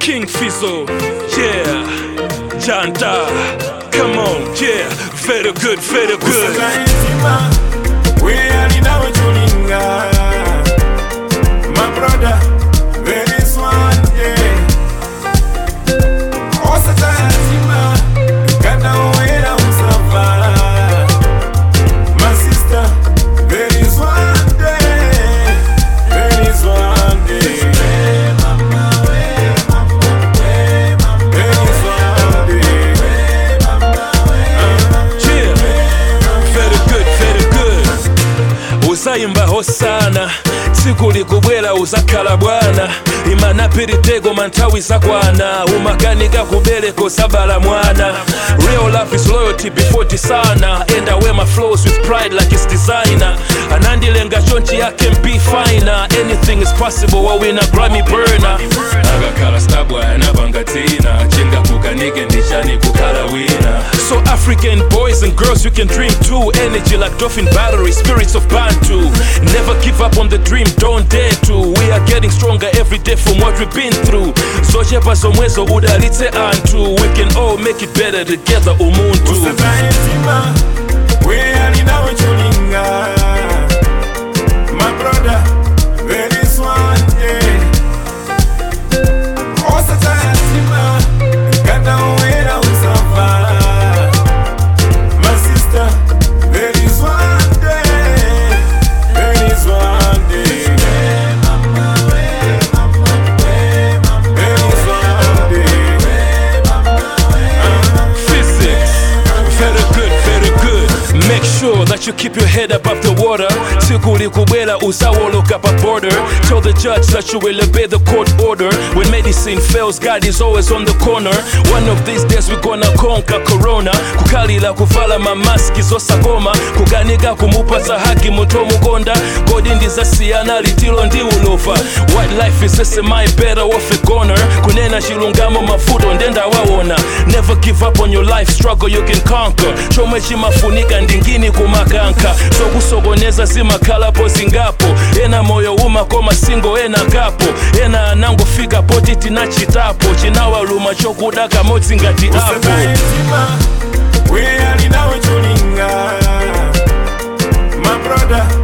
King Fizzle, yeah, Janda, come on, yeah, very good, very good. My brother, there is one, yeah. Also, my sister, there is one day, there is one day. Usayimba hosana siku likubwera uzakhala bwana imana piritego mantawi zakwana umakanika kubeleko sabala mwana. Real love is loyalty before disana, and I wear my flows with pride like it's designer. Anandilenga chonchi yake mpi finer, anything is possible while we na Grammy burner. Agakala stabwa anabangatina chinga kukanike ndishani kukala wina. So African boys and girls, you can dream too. Energy like dolphin battery, spirits of Bantu. Never give up on the dream, don't dare to. We are getting stronger every day from what we've been through. So shepa somwezo udalitse antu. We can all make it better together, umuntu. My brother, there is one, yeah. Also Tayatima, gata uwera usafa. My sister, there is one day, there is one day. There is one day. Physics, very good, very good. Make sure that you keep your head above the water. Sikuli kubwela uzawoloka pa border. Tell the judge that you will obey the court order. When medicine fails, God is always on the corner. One of these days we're gonna conquer corona. Kukalila kuvala mamaski zosakoma. Kuganiga kumupa haki muto mukonda. God indiza siyana litilo ndi ulofa. White life is a my better off a goner. Kunena shilungamo mafuto ndenda wawona. Never give up on your life struggle, you can conquer. Chome chimafunika ndingini kumakanka. So kusogoneza zimakalapo zingapo. Ena moyo umakoma singo ena gapo. Ena anango fika potiti na chitapo. Chinawa luma chokudaka moti ngati apo. We are in our tuninga. My brother,